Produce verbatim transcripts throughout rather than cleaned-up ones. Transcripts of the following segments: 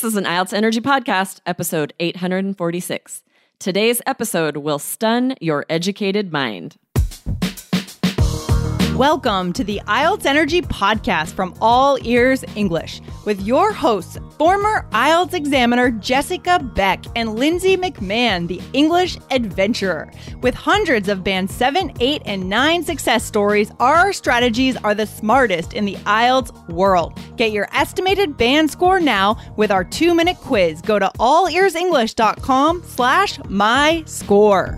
This is an I E L T S Energy Podcast, episode eight hundred forty-six. Today's episode will stun your educated mind. Welcome to the I E L T S Energy Podcast from All Ears English with your hosts, former I E L T S examiner Jessica Beck and Lindsay McMahon, the English adventurer. With hundreds of Band seven, eight, and nine success stories, our strategies are the smartest in the I E L T S world. Get your estimated band score now with our two-minute quiz. Go to allearsenglish.com slash my score.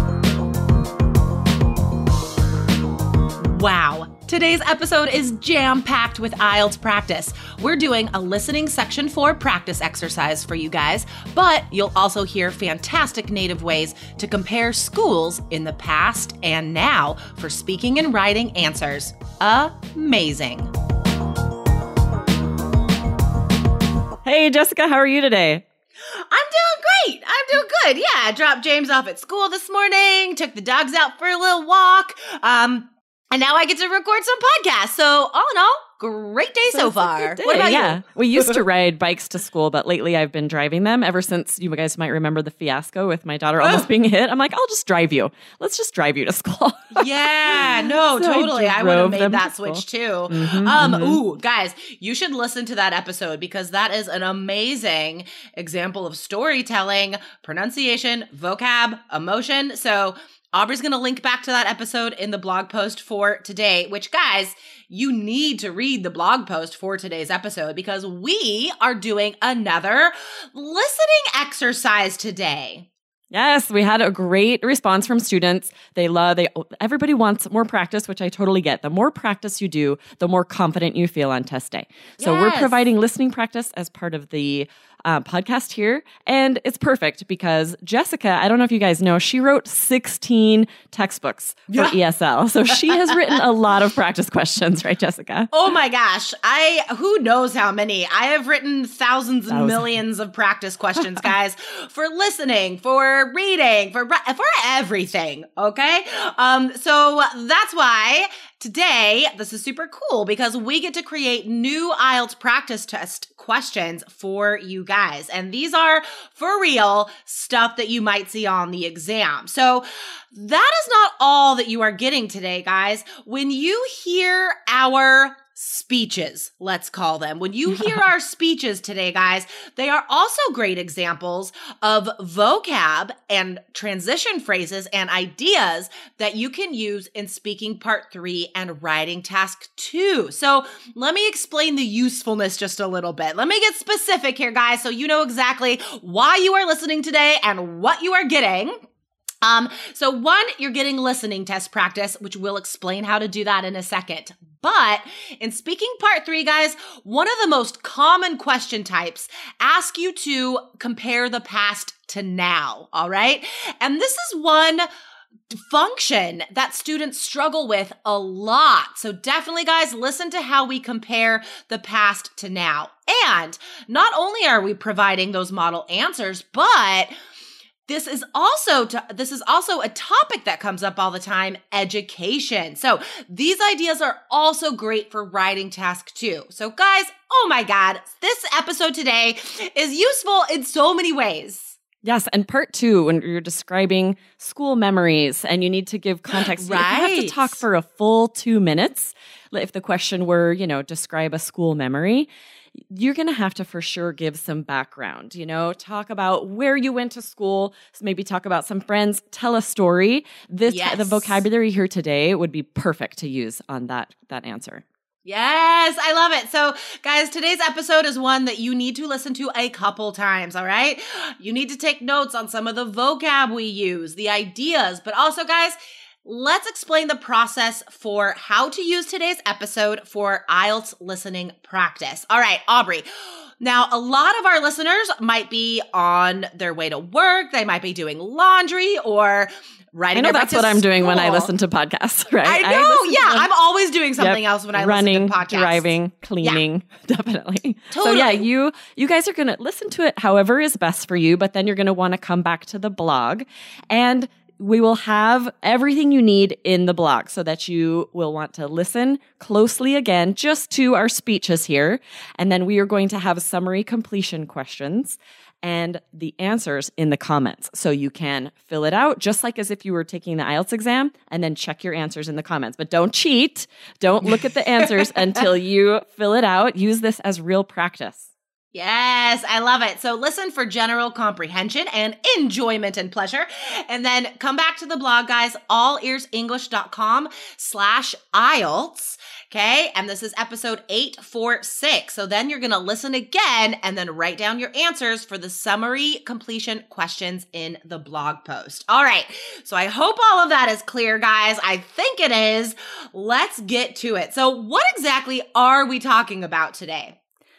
Wow. Today's episode is jam-packed with I E L T S practice. We're doing a listening section four practice exercise for you guys, but you'll also hear fantastic native ways to compare schools in the past and now for speaking and writing answers. Amazing. Hey, Jessica, how are you today? I'm doing great. I'm doing good. Yeah, I dropped James off at school this morning, took the dogs out for a little walk, um, and now I get to record some podcasts. So all in all, great day so, so far. Day. What about yeah. you? We used to ride bikes to school, but lately I've been driving them ever since you guys might remember the fiasco with my daughter almost being hit. I'm like, I'll just drive you. Let's just drive you to school. Yeah, no, so totally. I, I would have made that switch too. Mm-hmm, um, mm-hmm. Ooh, guys, you should listen to that episode because that is an amazing example of storytelling, pronunciation, vocab, emotion. So Aubrey's going to link back to that episode in the blog post for today, which, guys, you need to read the blog post for today's episode because we are doing another listening exercise today. Yes, we had a great response from students. They love, they everybody wants more practice, which I totally get. The more practice you do, the more confident you feel on test day. So Yes. we're providing listening practice as part of the uh, podcast here. And it's perfect because Jessica, I don't know if you guys know, she wrote sixteen textbooks for Yeah. E S L. So she has written a lot of practice questions, right, Jessica? Oh my gosh. I, who knows how many? I have written thousands and Thousands. millions of practice questions, guys, for listening, for reading, for, for everything. Okay. Um, so that's why today, this is super cool because we get to create new I E L T S practice test questions for you guys. And these are for real stuff that you might see on the exam. So that is not all that you are getting today, guys. When you hear our speeches, let's call them. When you hear our speeches today, guys, they are also great examples of vocab and transition phrases and ideas that you can use in speaking part three and writing task two. So let me explain the usefulness just a little bit. Let me get specific here, guys, so you know exactly why you are listening today and what you are getting. Um, so one, you're getting listening test practice, which we'll explain how to do that in a second. But in speaking part three, guys, one of the most common question types ask you to compare the past to now, all right? And this is one function that students struggle with a lot. So definitely, guys, listen to how we compare the past to now. And not only are we providing those model answers, but This is also to, this is also a topic that comes up all the time, education. So these ideas are also great for writing task two. So guys, oh my God, this episode today is useful in so many ways. Yes, and part two, when you're describing school memories and you need to give context, Right. you have to talk for a full two minutes. If the question were, you know, describe a school memory, you're going to have to for sure give some background, you know, talk about where you went to school, maybe talk about some friends, tell a story. This Yes. the vocabulary here today would be perfect to use on that that answer. Yes, I love it. So guys, today's episode is one that you need to listen to a couple times, all right? You need to take notes on some of the vocab we use, the ideas, but also guys, let's explain the process for how to use today's episode for I E L T S listening practice. All right, Aubrey. Now, a lot of our listeners might be on their way to work. They might be doing laundry or writing. I know their that's way to what I'm doing when I school. listen to podcasts, right? I know. listen to yeah, them. I'm always doing something Yep. else when I Running, listen to podcasts. driving, cleaning, definitely. So Totally. yeah, you you guys are going to listen to it however is best for you, but then you're going to want to come back to the blog and we will have everything you need in the blog so that you will want to listen closely again just to our speeches here. And then we are going to have summary completion questions and the answers in the comments. So you can fill it out just like as if you were taking the I E L T S exam and then check your answers in the comments. But don't cheat. Don't look at the answers until you fill it out. Use this as real practice. Yes, I love it. So listen for general comprehension and enjoyment and pleasure. And then come back to the blog, guys, allearsenglish.com slash IELTS. Okay. And this is episode eight forty-six. So then you're going to listen again and then write down your answers for the summary completion questions in the blog post. All right. So I hope all of that is clear, guys. I think it is. Let's get to it. So what exactly are we talking about today?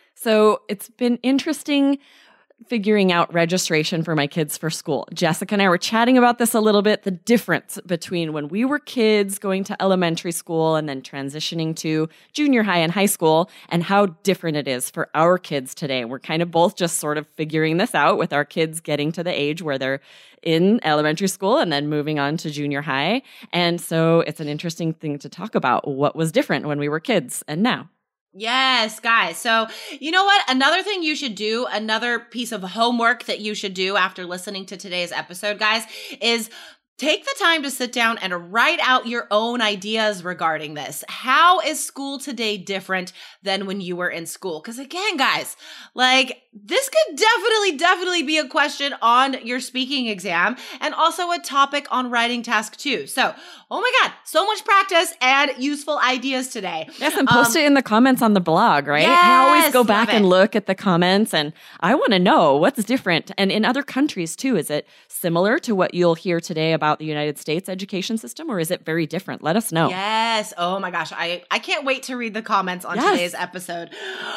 So it's been interesting figuring out registration for my kids for school. Jessica and I were chatting about this a little bit, the difference between when we were kids going to elementary school and then transitioning to junior high and high school and how different it is for our kids today. We're kind of both just sort of figuring this out with our kids getting to the age where they're in elementary school and then moving on to junior high. And so it's an interesting thing to talk about what was different when we were kids and now. Yes, guys. So you know what? Another thing you should do, another piece of homework that you should do after listening to today's episode, guys, is take the time to sit down and write out your own ideas regarding this. How is school today different than when you were in school? Because again, guys, like this could definitely, definitely be a question on your speaking exam and also a topic on writing task two. So, oh my God, so much practice and useful ideas today. Yes, and post um, it in the comments on the blog, right? Yes, I always go back it. and look at the comments and I want to know what's different. And in other countries too, is it similar to what you'll hear today about the United States education system, or is it very different? Let us know. Yes. Oh my gosh. I, I can't wait to read the comments on yes. today's episode.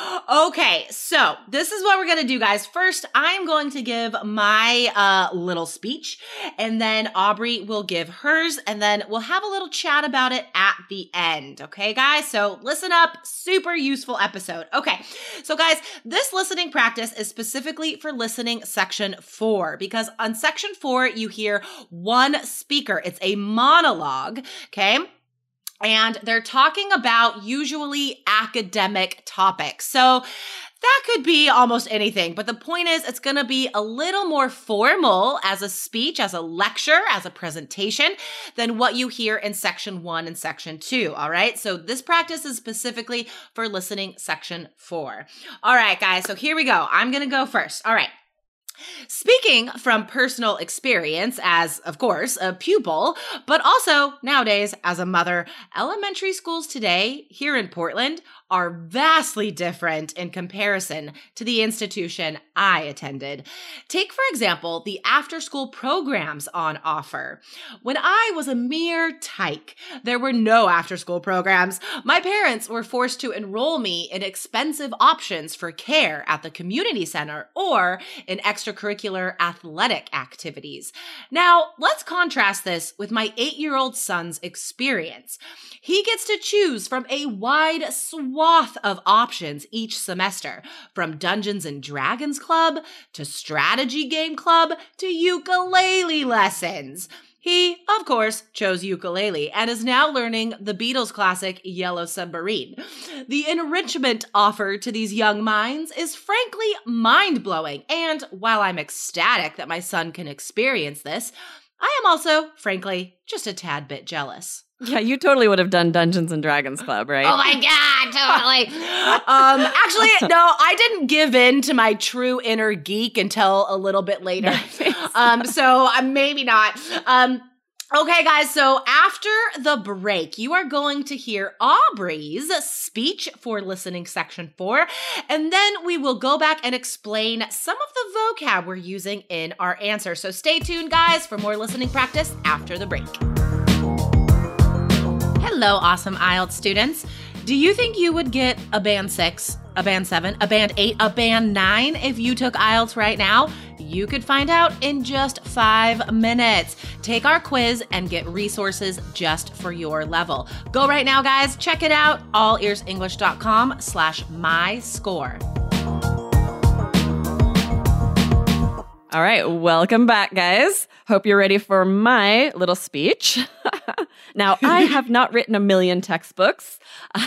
Okay. So this is what we're going to do, guys. First, I'm going to give my uh, little speech, and then Aubrey will give hers, and then we'll have a little chat about it at the end. Okay, guys? So listen up. Super useful episode. Okay. So guys, this listening practice is specifically for listening section four, because on section four, you hear one speaker. It's a monologue, okay? And they're talking about usually academic topics. So that could be almost anything, but the point is it's going to be a little more formal as a speech, as a lecture, as a presentation than what you hear in section one and section two, all right? So this practice is specifically for listening section four. All right, guys, so here we go. I'm going to go first. All right. Speaking from personal experience as, of course, a pupil, but also nowadays as a mother, elementary schools today here in Portland are vastly different in comparison to the institution I attended. Take, for example, the after-school programs on offer. When I was a mere tyke, there were no after-school programs. My parents were forced to enroll me in expensive options for care at the community center or in extracurricular athletic activities. Now, let's contrast this with my eight-year-old son's experience. He gets to choose from a wide swath of options each semester, from Dungeons and Dragons Club to Strategy Game Club to ukulele lessons. He, of course, chose ukulele and is now learning the Beatles classic Yellow Submarine. The enrichment offered to these young minds is frankly mind-blowing, and while I'm ecstatic that my son can experience this, I am also, frankly, just a tad bit jealous. Yeah, you totally would have done Dungeons and Dragons Club, right? Oh my God, totally. um, actually, no, I didn't give in to my true inner geek until a little bit later. um, so uh, maybe not. Um, okay, guys, so after the break, you are going to hear Aubrey's speech for listening section four, and then we will go back and explain some of the vocab we're using in our answer. So stay tuned, guys, for more listening practice after the break. Hello, awesome I E L T S students. Do you think you would get a band six, a band seven, a band eight, a band nine if you took I E L T S right now? You could find out in just five minutes. Take our quiz and get resources just for your level. Go right now, guys. Check it out. allearsenglish.com slash my score. All right. Welcome back, guys. Hope you're ready for my little speech. Now, I have not written a million textbooks, but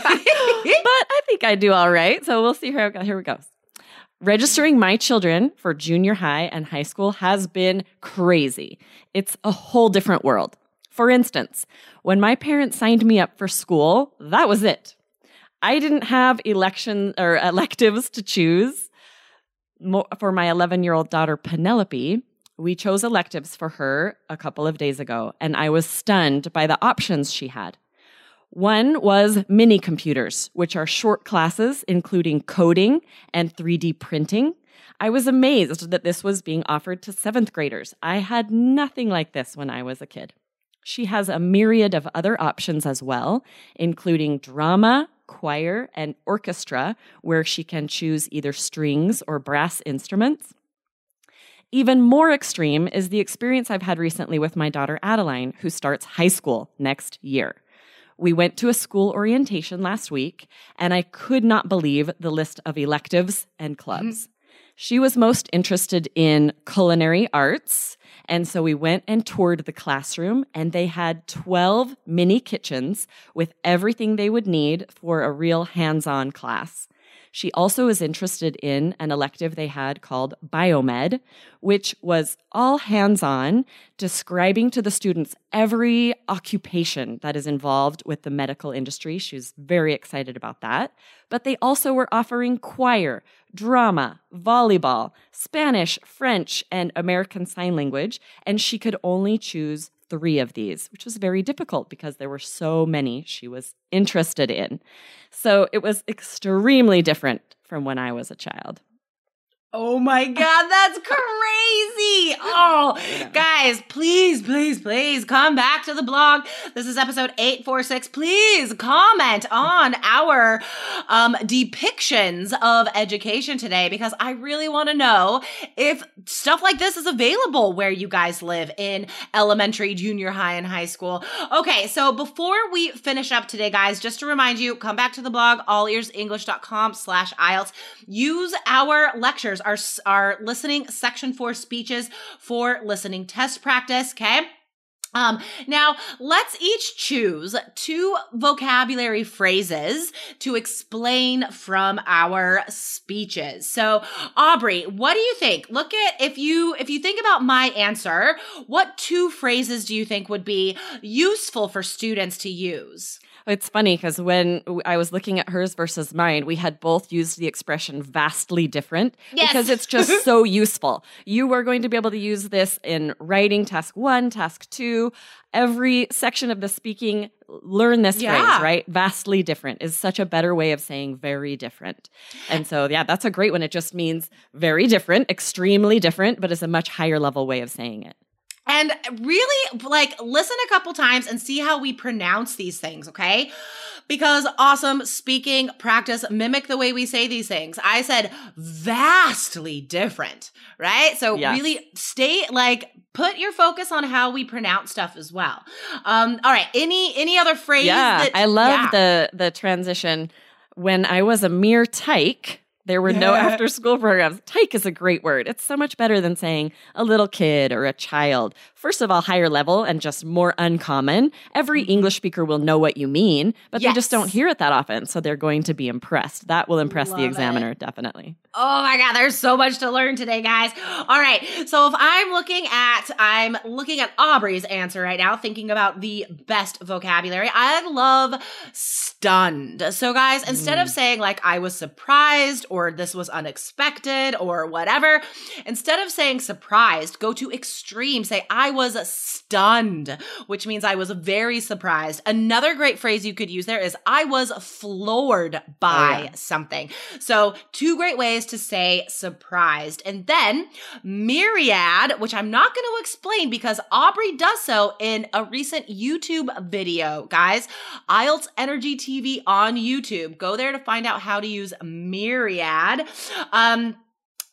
I think I do all right. So we'll see how here it goes. Registering my children for junior high and high school has been crazy. It's a whole different world. For instance, when my parents signed me up for school, that was it. I didn't have election or electives to choose. For my eleven-year-old daughter, Penelope, we chose electives for her a couple of days ago, and I was stunned by the options she had. One was mini computers, which are short classes including coding and three D printing. I was amazed that this was being offered to seventh graders. I had nothing like this when I was a kid. She has a myriad of other options as well, including drama, choir, and orchestra, where she can choose either strings or brass instruments. Even more extreme is the experience I've had recently with my daughter Adeline, who starts high school next year. We went to a school orientation last week, and I could not believe the list of electives and clubs. Mm-hmm. She was most interested in culinary arts, and so we went and toured the classroom, and they had twelve mini kitchens with everything they would need for a real hands-on class. She also is interested in an elective they had called Biomed, which was all hands-on, describing to the students every occupation that is involved with the medical industry. She was very excited about that. But they also were offering choir, drama, volleyball, Spanish, French, and American Sign Language, and she could only choose three of these, which was very difficult because there were so many she was interested in. So it was extremely different from when I was a child. Oh my God, that's crazy. Oh, yeah. Guys, please, please, please come back to the blog. This is episode eight forty-six. Please comment on our um, depictions of education today, because I really want to know if stuff like this is available where you guys live in elementary, junior high, and high school. Okay, so before we finish up today, guys, just to remind you, come back to the blog, all ears english dot com slash I E L T S. Use our lectures, our, our listening section for speeches for listening test practice, okay? Um, now, let's each choose two vocabulary phrases to explain from our speeches. So, Aubrey, what do you think? Look at, if you, if you think about my answer, what two phrases do you think would be useful for students to use? It's funny because when I was looking at hers versus mine, we had both used the expression vastly different yes. because it's just so useful. You are going to be able to use this in writing task one, task two, every section of the speaking. Learn this yeah. phrase, right? Vastly different is such a better way of saying very different. And so, yeah, that's a great one. It just means very different, extremely different, but it's a much higher level way of saying it. And really, like, listen a couple times and see how we pronounce these things, okay? Because awesome speaking practice, mimic the way we say these things. I said vastly different, right? So yes. really stay, like, put your focus on how we pronounce stuff as well. Um, all right, any any other phrase? Yeah, that, I love yeah. the the transition. When I was a mere tyke, there were no after-school programs. Tyke is a great word. It's so much better than saying a little kid or a child. First of all, higher level and just more uncommon. Every English speaker will know what you mean, but yes. they just don't hear it that often, so they're going to be impressed. That will impress Love the examiner, it. definitely. Oh my God, there's so much to learn today, guys. All right, so if I'm looking at, I'm looking at Aubrey's answer right now, thinking about the best vocabulary, I love stunned. So guys, instead mm. of saying like, I was surprised or this was unexpected or whatever, instead of saying surprised, go to extreme. Say, I was stunned, which means I was very surprised. Another great phrase you could use there is I was floored by oh, yeah. something. So two great ways to say surprised. And then myriad, which I'm not going to explain because Aubrey does so in a recent YouTube video, guys. I E L T S Energy T V on YouTube. Go there to find out how to use myriad. Um,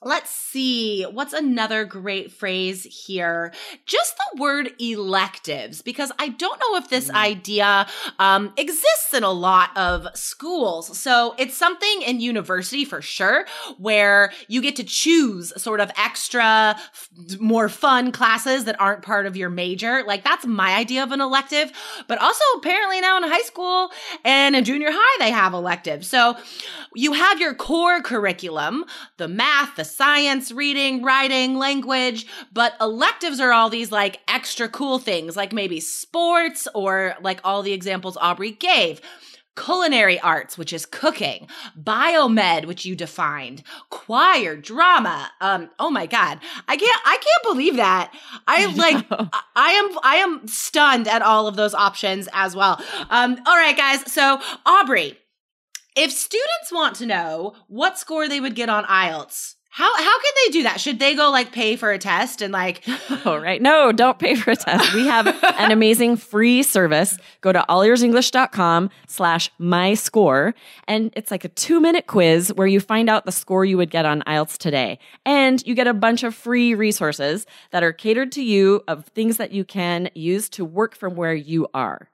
Let's see. What's another great phrase here? Just the word electives, because I don't know if this mm. idea um, exists in a lot of schools. So it's something in university for sure, where you get to choose sort of extra, f- more fun classes that aren't part of your major. Like that's my idea of an elective. But also apparently now in high school and in junior high, they have electives. So you have your core curriculum, the math, the science, reading, writing, language, but electives are all these like extra cool things, like maybe sports or like all the examples Aubrey gave. Culinary arts, which is cooking, biomed, which you defined, choir, drama. Um, oh my God. I can't, I can't believe that. I like, I, I am, I am stunned at all of those options as well. Um, all right, guys. So Aubrey, if students want to know what score they would get on I E L T S, How how can they do that? Should they go like pay for a test and like Oh right. No, don't pay for a test. We have an amazing free service. Go to allearsenglish.com slash my score. And it's like a two minute quiz where you find out the score you would get on I E L T S today. And you get a bunch of free resources that are catered to you of things that you can use to work from where you are.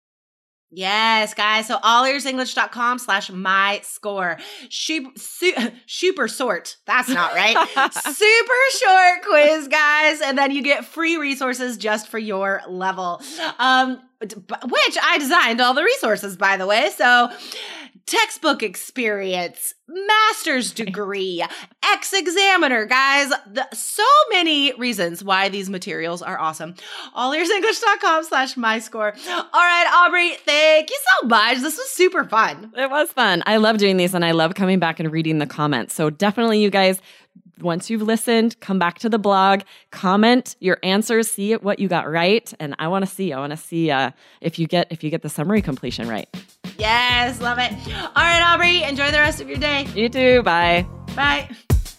Yes, guys. So allearsenglish.com slash my score. Super, super short. That's not right. Super short quiz, guys. And then you get free resources just for your level. Um, which I designed all the resources, by the way. So textbook experience, master's degree, ex-examiner, guys. The, so many reasons why these materials are awesome. allearsenglish.com slash my score. All right, Aubrey, thank you so much. This was super fun. It was fun. I love doing these and I love coming back and reading the comments. So definitely you guys, once you've listened, come back to the blog, comment your answers, see what you got right. And I want to see, I want to see uh, if you get if you get the summary completion right. Yes, love it. All right, Aubrey, enjoy the rest of your day. You too. Bye. Bye.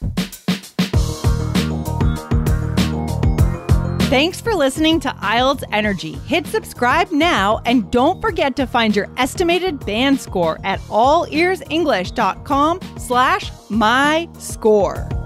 Thanks for listening to I E L T S Energy. Hit subscribe now and don't forget to find your estimated band score at allearsenglish.com slash my score.